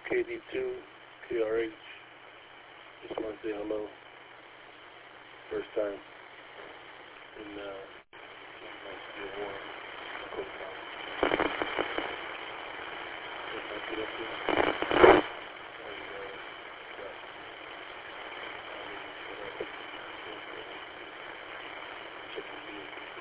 KD2, KRH. Just want to say hello. First time in year one. Just want to get up here and check the field.